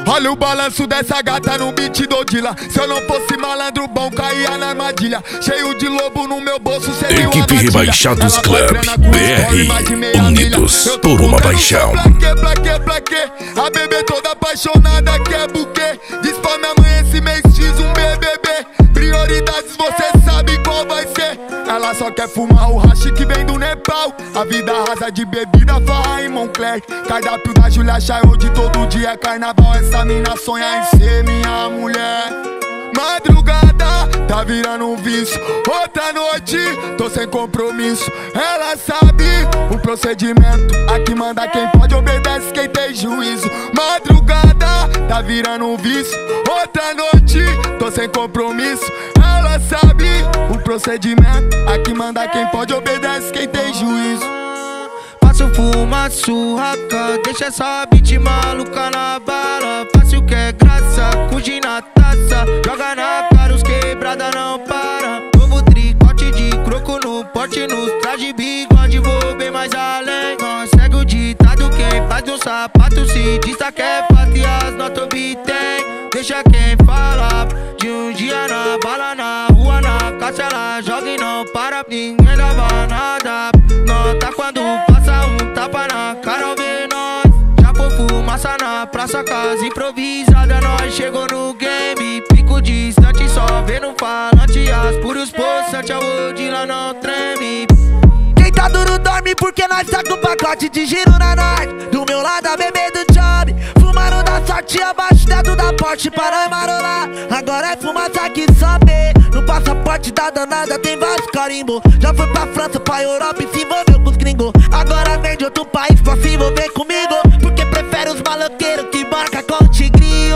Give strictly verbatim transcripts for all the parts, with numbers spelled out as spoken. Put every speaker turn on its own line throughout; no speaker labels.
Olha o balanço dessa gata no beat do Dila. Se eu não fosse malandro bom, caía na armadilha. Cheio de lobo no meu bolso, seria uma
Equipe Rebaixados Club B R, unidos por uma paixão.
Pra quê, pra quê, pra quê? A bebê toda apaixonada quer buquê. Diz pra minha mãe esse mês X um B B B. Prioridades você sabe qual vai ser. Ela só quer fumar o hashi que vem do Nepal. A vida rasa de bebida, farra em Moncler. Cardápio da Julia Child, todo dia é carnaval. Essa mina sonha em ser minha mulher. Madrugada, tá virando um vício. Outra noite, tô sem compromisso. Ela sabe o procedimento. Aqui manda quem pode, obedece quem tem juízo. Madrugada, tá virando um vício. Outra noite, tô sem compromisso. Ela sabe o procedimento. Aqui manda quem pode, obedece quem tem juízo.
Faço fuma, surraca, deixa essa beat maluca na bala. Faço o que é graça, cuji na taça. Joga na cara, os quebrada não para. Novo tricote de croco no pote, nos traje bigode, vou bem mais além. Nós segue o ditado, quem faz um sapato se destaca é fato e as notas obtém. Deixa quem fala de um dia na bala, na rua, na caça, ela joga e não para. Ninguém dava nada, nota quando passa um tapa na cara ao ver nós. Já foi fumaça na praça, casa improvisada. Nós chegou no game, pico distante, só vendo falante. As puros possantes, a world lá não treme. Quem tá duro dorme porque nós tá com pacote de giro na norte. Do meu lado a bebê do job, fumando da sorte abaixo dentro da porte para nós marolar. Agora é fumaça que sobe. No passaporte da danada tem vários carimbo. Já foi pra França, pra Europa e se envolveu com os gringos. Agora vem de outro país pra se envolver comigo, porque prefere os maloqueiros que marca com o tigrinho.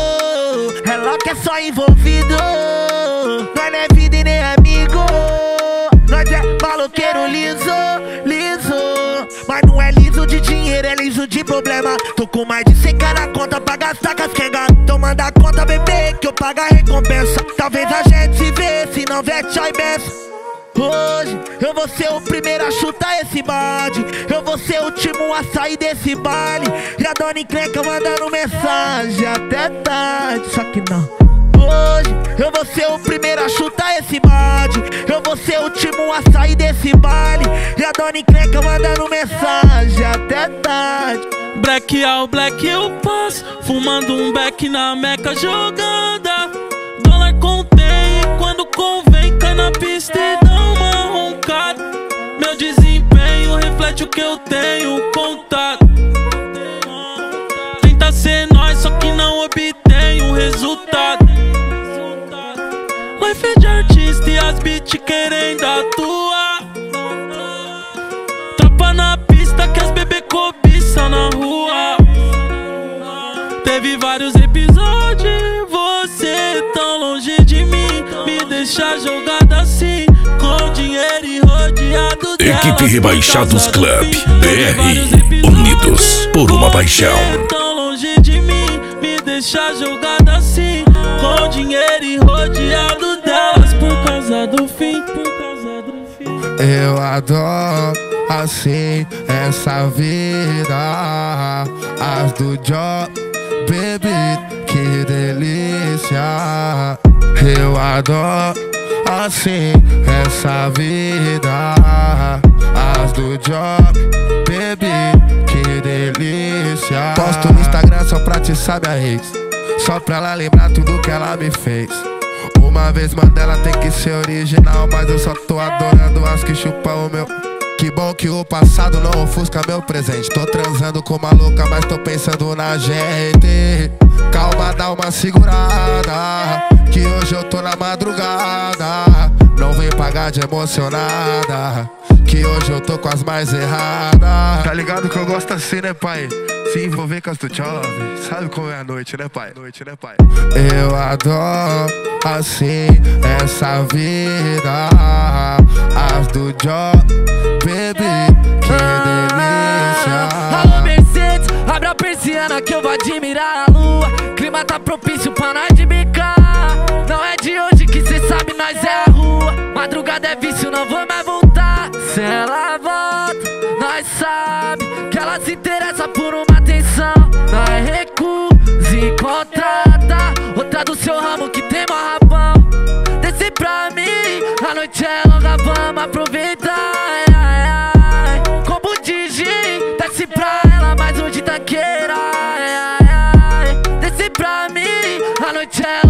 Ela que é só envolvido, nós não é vida e nem amigo. Nós é maloqueiro liso, liso. Mas não é liso de dinheiro, é liso de problema. Tô com mais de cem k na conta pra gastar com as quengas. Então manda a conta, bebê, que eu pago a recompensa. Talvez a gente se vê, se não vier tchau e benção. Hoje eu vou ser o primeiro a chutar esse balde. Eu vou ser o último a sair desse baile. E a dona encrenca mandando mensagem até tarde, só que não. Hoje eu vou ser o primeiro a chutar esse balde. Eu vou ser o último a sair desse baile. E a dona encrenca mandando mensagem até tarde.
Black ao black eu passo, fumando um beck na meca jogada. Dólar contém e quando convém cai na pista e dá uma roncada. Meu desempenho reflete o que eu tenho contado. Tenta ser nós, só que não obtém um resultado. Life de artista e as beats querendo atuar. Tropa na pista que as bebê cobiçam na rua. Teve vários episódios, você tão longe de mim. Me deixa jogada assim, com dinheiro e rodeado dela.
Equipe Rebaixados Club B R, unidos por uma paixão.
Tão longe de mim, me deixa jogada assim, com dinheiro e rodeado delas. Por causa do fim, por causa do fim.
Eu adoro assim essa vida, as do job, baby, que delícia. Eu adoro assim essa vida, as do job, baby, que delícia. Posto no Instagram só pra te saber a ex, só pra ela lembrar tudo que ela me fez. Uma vez Mandela tem que ser original, mas eu só tô adorando as que chupam o meu. Que bom que o passado não ofusca meu presente. Tô transando com uma louca, mas tô pensando na gente. Calma, dá uma segurada, que hoje eu tô na madrugada. Não vem pagar de emocionada, que hoje eu tô com as mais erradas. Tá ligado que eu gosto assim, né, pai? Se envolver com as do jovem, sabe como é a noite, né, pai? Noite, né, pai? Eu adoro assim essa vida, as do job, baby, que delícia.
Alô, Mercedes, abre a persiana que eu vou admirar a lua. Clima tá propício pra nós de bicar. Não é de hoje que cê sabe, nós é a rua. Madrugada é vício, não vou mais voltar. Se ela volta, nós sabe que ela se interessa por uma atenção. Nós recusa e seu ramo que tem mó rabão. Desce pra mim, a noite é longa, vamos aproveitar. Ai, ai, ai. Como Digi, desce pra ela mais um de taqueira. Ai, ai, ai. Desce pra mim, a noite é